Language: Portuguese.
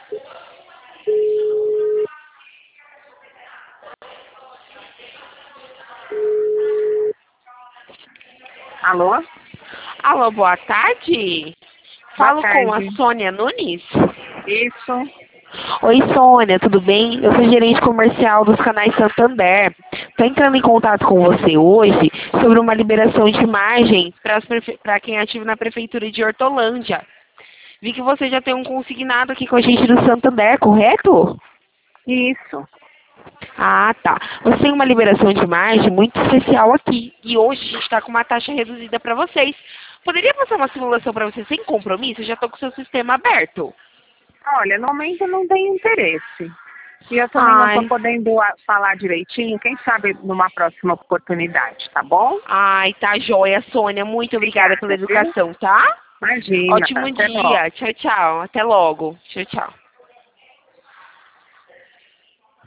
Alô? Alô, boa tarde. Falo Boa com a tarde. Sônia Nunes. Isso. Oi, Sônia, tudo bem? Eu sou gerente comercial dos canais Santander. Estou entrando em contato com você hoje sobre uma liberação de margem para quem é ativo na Prefeitura de Hortolândia. Vi que você já tem um consignado aqui com a gente do Santander, correto? Isso. Ah, tá. Você tem uma liberação de margem muito especial aqui. E hoje a gente está com uma taxa reduzida para vocês. Poderia passar uma simulação para você sem compromisso? Eu já estou com o seu sistema aberto. Olha, no momento eu não tenho interesse. E eu também não estou Ai, podendo falar direitinho. Quem sabe numa próxima oportunidade, tá bom? ai, tá joia, Sônia. Muito obrigada pela Obrigada, viu? educação, tá? Imagina. Ótimo Até logo. dia. Tchau, tchau. Até logo. Tchau, tchau.